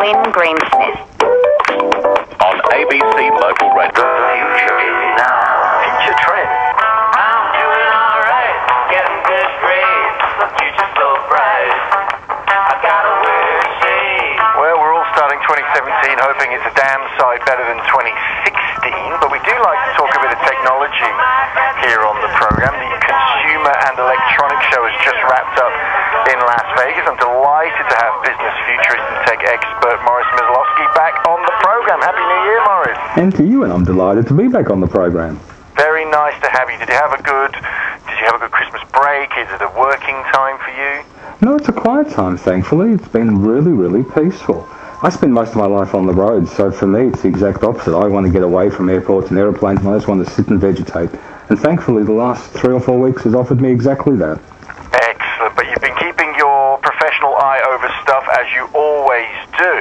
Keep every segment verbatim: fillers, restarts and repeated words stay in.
Lynn Greensmith. On A B C Local Radio. Future is now. Future trend. I'm doing alright, getting good grades. The future's so bright. I gotta wear shades. Well, we're all starting twenty seventeen hoping it's a damn sight better than twenty sixteen, but we do like to talk a bit of technology here on the program. The Consumer and Electronics Show has just wrapped up in Las Vegas. I'm delighted to have business futurist and tech expert Morris Myslowski back on the program. Happy New Year, Morris. And to you, and I'm delighted to be back on the program. Very nice to have you. Did you have a good? Did you have a good Christmas break? Is it a working time for you? No, it's a quiet time, thankfully. It's been really, really peaceful. I spend most of my life on the road, so for me it's the exact opposite. I want to get away from airports and aeroplanes, and I just want to sit and vegetate. And thankfully the last three or four weeks has offered me exactly that. Excellent, but you've been keeping your professional eye over stuff as you always do.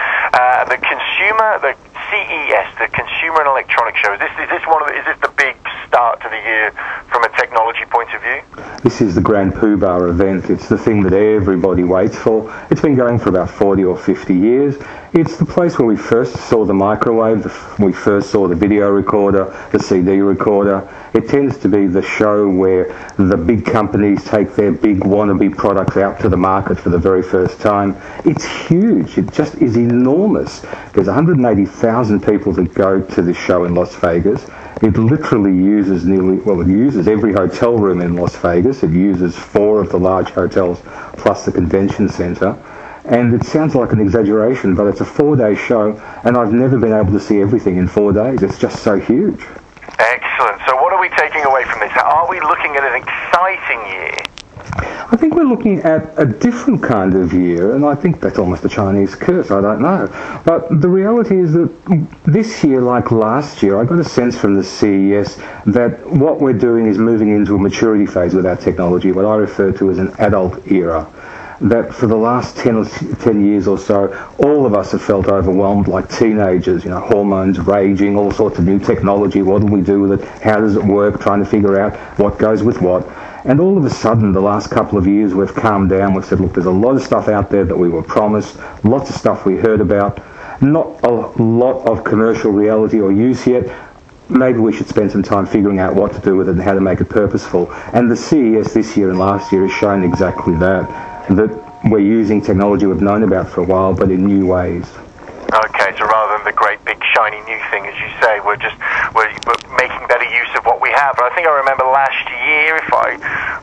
Uh, the consumer, the C E S, the Consumer and Electronics Show. Is this is this one of the, is this the big start to the year from a technology point of view? This is the Grand Poobah event. It's the thing that everybody waits for. It's been going for about forty or fifty years. It's the place where we first saw the microwave, we first saw the video recorder, the C D recorder. It tends to be the show where the big companies take their big wannabe products out to the market for the very first time. It's huge. It just is enormous. There's one hundred eighty thousand people that go to this show in Las Vegas. It literally uses nearly, well, it uses every hotel room in Las Vegas. It uses four of the large hotels plus the convention center. And it sounds like an exaggeration, but it's a four-day show, and I've never been able to see everything in four days. It's just so huge. Excellent. So what are we taking away from this? Are we looking at an exciting year? I think we're looking at a different kind of year, and I think that's almost a Chinese curse, I don't know. But the reality is that this year, like last year, I got a sense from the C E S that what we're doing is moving into a maturity phase with our technology, what I refer to as an adult era. That for the last ten, or ten years or so, all of us have felt overwhelmed like teenagers, you know, hormones raging, all sorts of new technology, what do we do with it, how does it work, trying to figure out what goes with what. And all of a sudden, the last couple of years, we've calmed down, we've said, look, there's a lot of stuff out there that we were promised, lots of stuff we heard about, not a lot of commercial reality or use yet. Maybe we should spend some time figuring out what to do with it and how to make it purposeful. And the C E S this year and last year has shown exactly that. That we're using technology we've known about for a while, but in new ways. Okay, so rather than the great big shiny new thing, as you say, we're just we're, we're making better use of what we have. And I think I remember last year, if I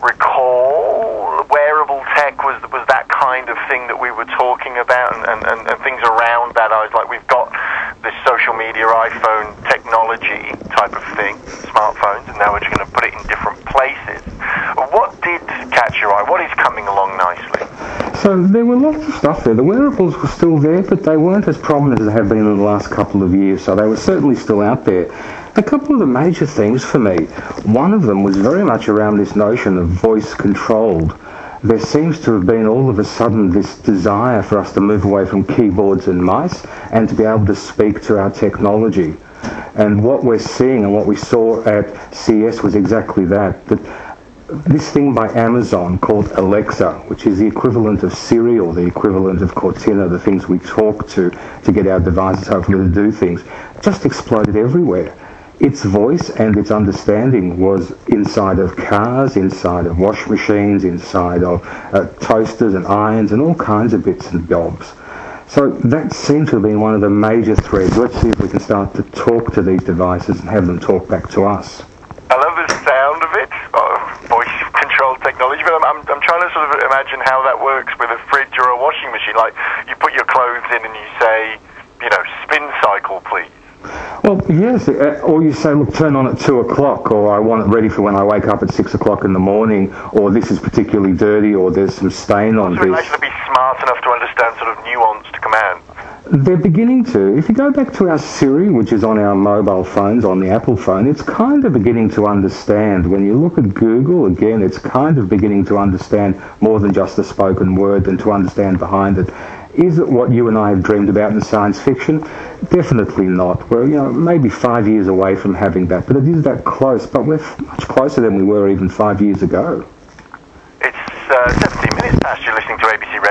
recall, wearable tech was was that kind of thing that we were talking about, and, and, and, and things around that. I was like, we've got this social media, iPhone technology type of thing, smartphones, and now we're just going to put it in different places. What did catch your eye? What is coming along nicely? So there were lots of stuff there. The wearables were still there, but they weren't as prominent as they have been in the last couple of years, so they were certainly still out there. A couple of the major things for me, one of them was very much around this notion of voice-controlled. There seems to have been all of a sudden this desire for us to move away from keyboards and mice and to be able to speak to our technology. And what we're seeing and what we saw at C E S was exactly that. that This thing by Amazon called Alexa, which is the equivalent of Siri or the equivalent of Cortina, the things we talk to to get our devices hopefully to do things, just exploded everywhere. Its voice and its understanding was inside of cars, inside of wash machines, inside of uh, toasters and irons and all kinds of bits and bobs. So that seemed to have been one of the major threads. Let's see if we can start to talk to these devices and have them talk back to us. I love the sound of it, of voice-controlled technology, but I'm, I'm, I'm trying to sort of imagine how that works with a fridge or a washing machine. Like, you put your clothes in and you say, you know, spin cycle, please. Well, yes, or you say, look, turn on at two o'clock, or I want it ready for when I wake up at six o'clock in the morning, or this is particularly dirty, or there's some stain on so this. So it actually be smart enough to understand sort of nuanced command. They're beginning to. If you go back to our Siri, which is on our mobile phones, on the Apple phone, it's kind of beginning to understand. When you look at Google, again, it's kind of beginning to understand more than just the spoken word and to understand behind it. Is it what you and I have dreamed about in science fiction? Definitely not. We're, you know, maybe five years away from having that, but it is that close. But we're much closer than we were even five years ago. It's uh, seventeen minutes past. You're listening to A B C Radio.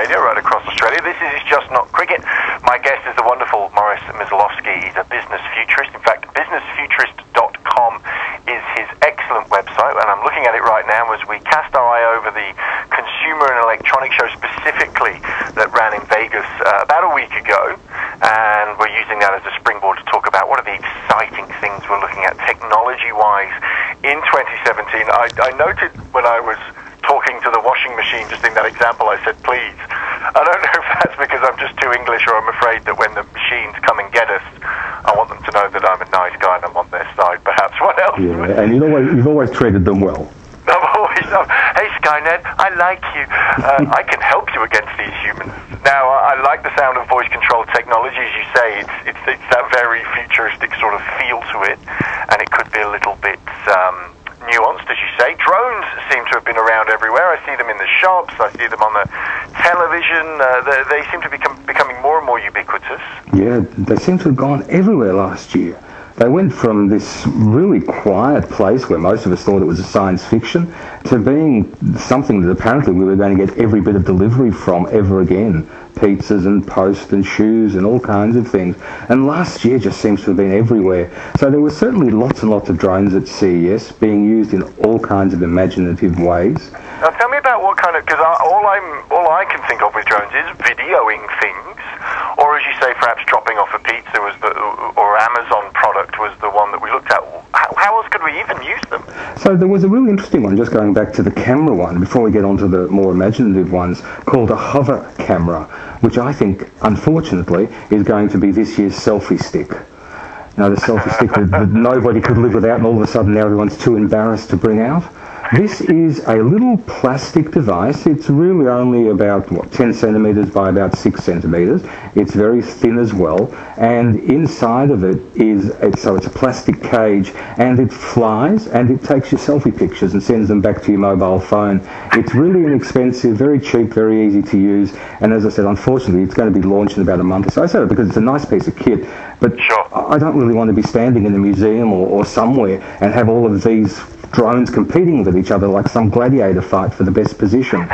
radio right across Australia. This is Just Not Cricket. My guest is the wonderful Morris Myslowski. He's a business futurist. In fact, business futurist dot com is his excellent website, and I'm looking at it right now as we cast our eye over the Consumer and Electronics Show specifically that ran in Vegas uh, about a week ago, and we're using that as a springboard to talk about what are the exciting things we're looking at technology-wise in twenty seventeen. I, I noted when I was talking to the washing machine, just in that example, I said, please. I don't know if that's because I'm just too English, or I'm afraid that when the machines come and get us, I want them to know that I'm a nice guy and I'm on their side, perhaps. What else? Yeah, and you know what, you've always treated them well. I've always, uh, hey Skynet, I like you. Uh, I can help you against these humans. Now, I, I like the sound of voice control technology, as you say. It's, it's, it's that very futuristic sort of feel to it, and it could be a little bit um, nuanced, as you say. Drones seem to have been around everywhere. I see them in the shops. I see them on the television. Uh, they, they seem to be become, becoming more and more ubiquitous. Yeah, they seem to have gone everywhere last year. They went from this really quiet place where most of us thought it was a science fiction to being something that apparently we were going to get every bit of delivery from ever again. Pizzas and post and shoes and all kinds of things. And last year just seems to have been everywhere. So there were certainly lots and lots of drones at C E S being used in all kinds of imaginative ways. Now tell me about what kind of, because all I'm, all I can think of with drones is videoing things, or as you say, perhaps dropping off a pizza was the, or Amazon product was the one that we looked at. How, how else could we even use them? So there was a really interesting one, just going back to the camera one, before we get on to the more imaginative ones, called a hover camera, which I think, unfortunately, is going to be this year's selfie stick. Now, the selfie stick that, that nobody could live without, and all of a sudden now everyone's too embarrassed to bring out. This is a little plastic device. It's really only about, what, ten centimetres by about six centimetres. It's very thin as well. And inside of it is, it's, so it's a plastic cage, and it flies, and it takes your selfie pictures and sends them back to your mobile phone. It's really inexpensive, very cheap, very easy to use. And as I said, unfortunately, it's going to be launched in about a month or so. I said it because it's a nice piece of kit, but sure. I don't really want to be standing in a museum or, or somewhere and have all of these drones competing with each other like some gladiator fight for the best position.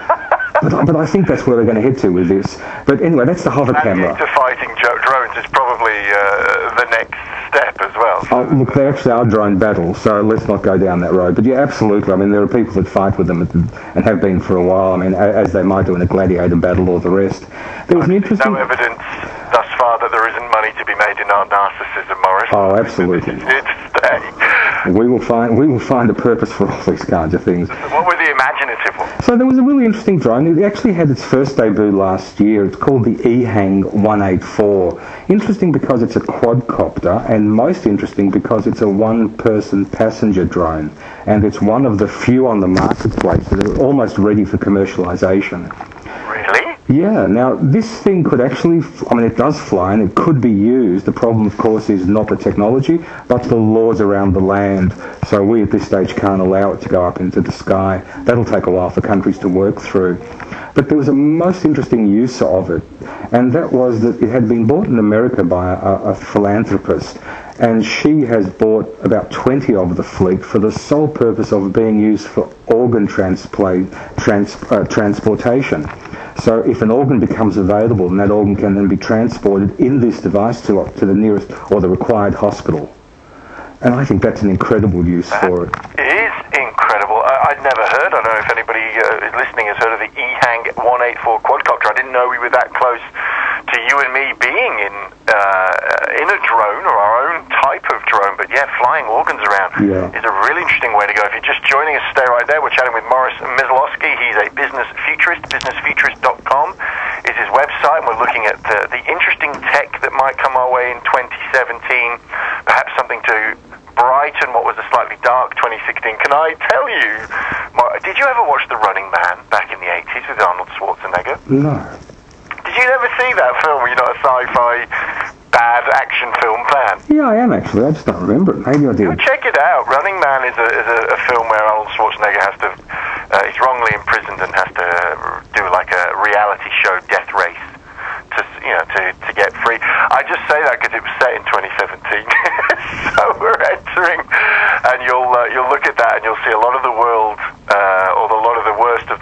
but, but I think that's where we're going to head to with this. But anyway, that's the hover and camera. Into fighting jo- drones is probably uh, the next step as well. So. Oh, look, they actually are drone battles, so let's not go down that road. But yeah, absolutely. I mean, there are people that fight with them and have been for a while. I mean, as they might do in a gladiator battle or the rest. There was an interesting... No evidence thus far that there isn't money to be made in our narcissism, Morris. Oh, absolutely. It's here to stay. We will find we will find a purpose for all these kinds of things. What were the imaginative ones? So there was a really interesting drone. It actually had its first debut last year. It's called the EHang one eighty-four. Interesting because it's a quadcopter, and most interesting because it's a one-person passenger drone, and it's one of the few on the marketplace that are almost ready for commercialization. Really? Yeah, now this thing could actually, I mean, it does fly and it could be used. The problem, of course, is not the technology, but the laws around the land. So we at this stage can't allow it to go up into the sky. That'll take a while for countries to work through. But there was a most interesting use of it, and that was that it had been bought in America by a, a philanthropist, and she has bought about twenty of the fleet for the sole purpose of being used for organ transplant, trans, uh, transportation. So if an organ becomes available, and that organ can then be transported in this device to, to the nearest or the required hospital. And I think that's an incredible use that for it. It is incredible. I, I'd never heard, I don't know if anybody uh, listening has heard of the EHang one eighty-four quadcopter. I didn't know we were that close to you and me being in uh, in a drone, or our own type of drone. But yeah, flying organs around yeah. is a really interesting way to go. If you're just joining us, stay right there. We're chatting with Morris Myslowski. He's a business futurist. business futurist dot com is his website. And we're looking at the, the interesting tech that might come our way in twenty seventeen. Perhaps something to brighten what was a slightly dark twenty sixteen. Can I tell you, Mar- did you ever watch The Running Man back in the eighties with Arnold Schwarzenegger? No. Did you never see that film? You're not a sci-fi bad action film fan? Yeah, I am actually. I just don't remember it. Maybe I did. Well, check it out. Running Man is a, is a, a film where Arnold Schwarzenegger has to, uh, he's wrongly imprisoned and has to do like a reality show death race to, you know, to, to get free. I just say that because it was set in twenty seventeen. So we're entering, and you'll uh, you'll look at that and you'll see a lot of the world, uh, or a lot of the worst of the world that you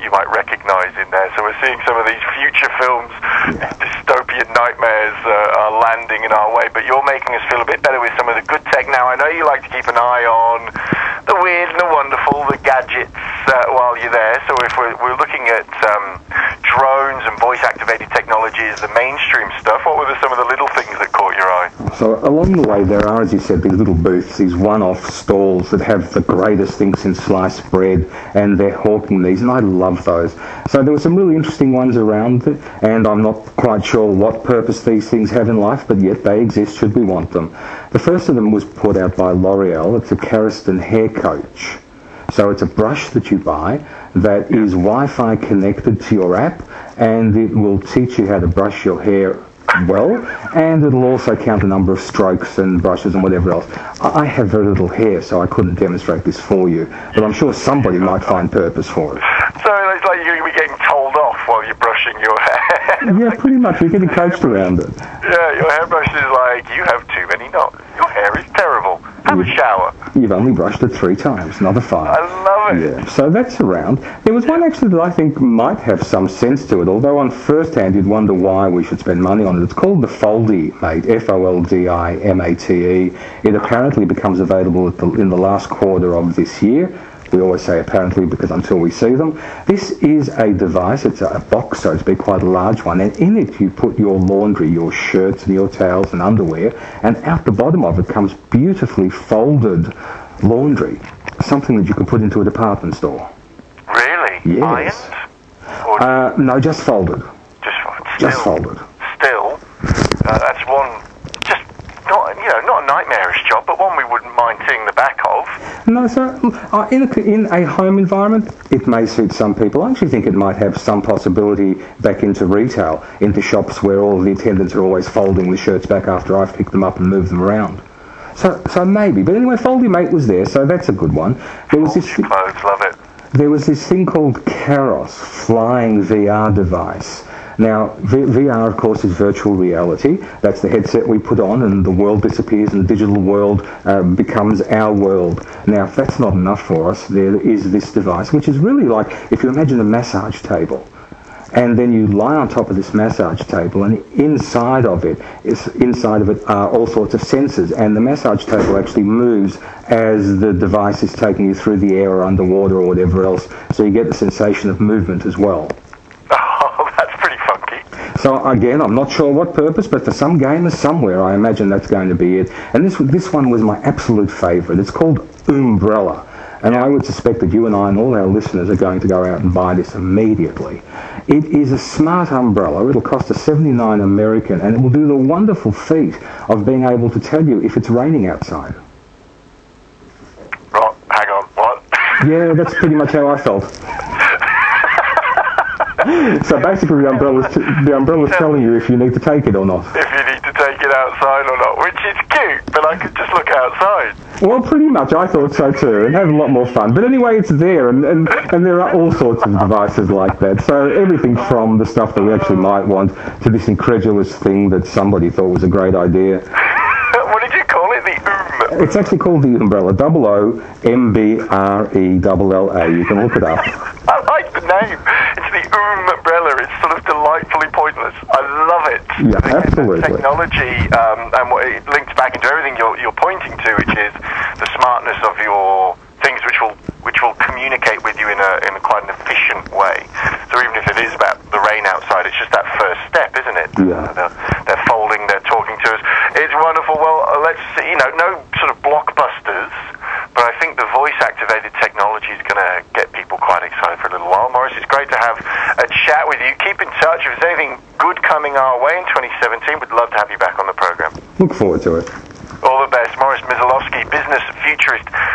you might recognise in there. So we're seeing some of these future films, Yeah. dystopian nightmares uh, are landing in our way. But you're making us feel a bit better with some of the good tech now. I know you like to keep an eye on the weird and the wonderful, the gadgets uh, while you're there. So if we're, we're looking at um, drones and voice-activated technologies, the mainstream stuff, what were the, some of the little things that caught your eye? So along the way there are, as you said, these little booths, these one-off stalls that have the greatest things in sliced bread, and they're hawking these, and I love those. So there were some really interesting ones around it, and I'm not quite sure what purpose these things have in life, but yet they exist should we want them. The first of them was put out by L'Oreal. It's a Keristan hair coach. So it's a brush that you buy that is Wi-Fi connected to your app, and it will teach you how to brush your hair well, and it'll also count the number of strokes and brushes and whatever else. I have very little hair, so I couldn't demonstrate this for you, but I'm sure somebody might find purpose for it. So it's like you're going to be getting told off while you're brushing your hair. Yeah, pretty much. We're getting coached around it. Yeah, your hairbrush is like, you have too many knots. Your hair is terrible. Have a shower. You've only brushed it three times, not a five. I love it. Yeah, so that's around. There was one actually that I think might have some sense to it, although on first hand you'd wonder why we should spend money on it. It's called the Foldy Mate, F O L D I M A T E. It apparently becomes available at the, in the last quarter of this year. We always say apparently because until we see them. This is a device, it's a box, so to speak, quite a large one, and in it you put your laundry, your shirts and your towels and underwear, and out the bottom of it comes beautifully folded laundry, something that you can put into a department store. Really? Yes. Ironed? Or Uh, no, just folded. just folded? Just Still- folded. Still, uh, that's one, just not, you know, not a nightmarish job, but one we wouldn't mind seeing the back of. No, so uh, in, a, in a home environment, it may suit some people. I actually think it might have some possibility back into retail, into shops where all the attendants are always folding the shirts back after I've picked them up and moved them around. So, so maybe. But anyway, Foldy Mate was there, so that's a good one. There was Fold this, your clothes, love it. there was this thing called Keros, flying V R device. Now, v- VR, of course, is virtual reality. That's the headset we put on and the world disappears and the digital world uh, becomes our world. Now, if that's not enough for us, there is this device, which is really like, if you imagine a massage table, and then you lie on top of this massage table, and inside of it, is, inside of it are all sorts of sensors, and the massage table actually moves as the device is taking you through the air or underwater or whatever else, so you get the sensation of movement as well. Oh, that's pretty funky. So again, I'm not sure what purpose, but for some gamers somewhere, I imagine that's going to be it. And this this one was my absolute favourite. It's called Umbrella. And I would suspect that you and I and all our listeners are going to go out and buy this immediately. It is a smart umbrella. It'll cost us seventy-nine American, and it will do the wonderful feat of being able to tell you if it's raining outside. Right, hang on, what? Yeah, that's pretty much how I felt. So basically the umbrella's, t- the umbrella's telling you if you need to take it or not. If you need to take it outside or not, which is cute, but I could just look outside. Well, pretty much, I thought so too, and have a lot more fun. But anyway, it's there, and, and, and there are all sorts of devices like that. So everything from the stuff that we actually might want to this incredulous thing that somebody thought was a great idea. What did you call it? The Oom. It's actually called the Umbrella, double O M B R E L L A. You can look it up. I like the name. It's the Umbrella. It's sort of delightfully pointless. I love it. Yeah, The- absolutely. The technology, um, and what it links back into everything you're, you're pointing to, which is the smartness of your things, which will which will communicate with you in a in a quite an efficient way. So even if it is about the rain outside, it's just that first step, isn't it? Yeah. They're, they're folding. They're talking to us. It's wonderful. Well, uh, let's see. You know, no sort of blockbusters, but I think the voice-activated technology is going to get people quite excited for a little while. Morris, it's great to have a chat with you. Keep in touch. If there's anything good coming our way in twenty seventeen, we'd love to have you back on the program. Look forward to it. All the best. Morris Mizalowski, business futurist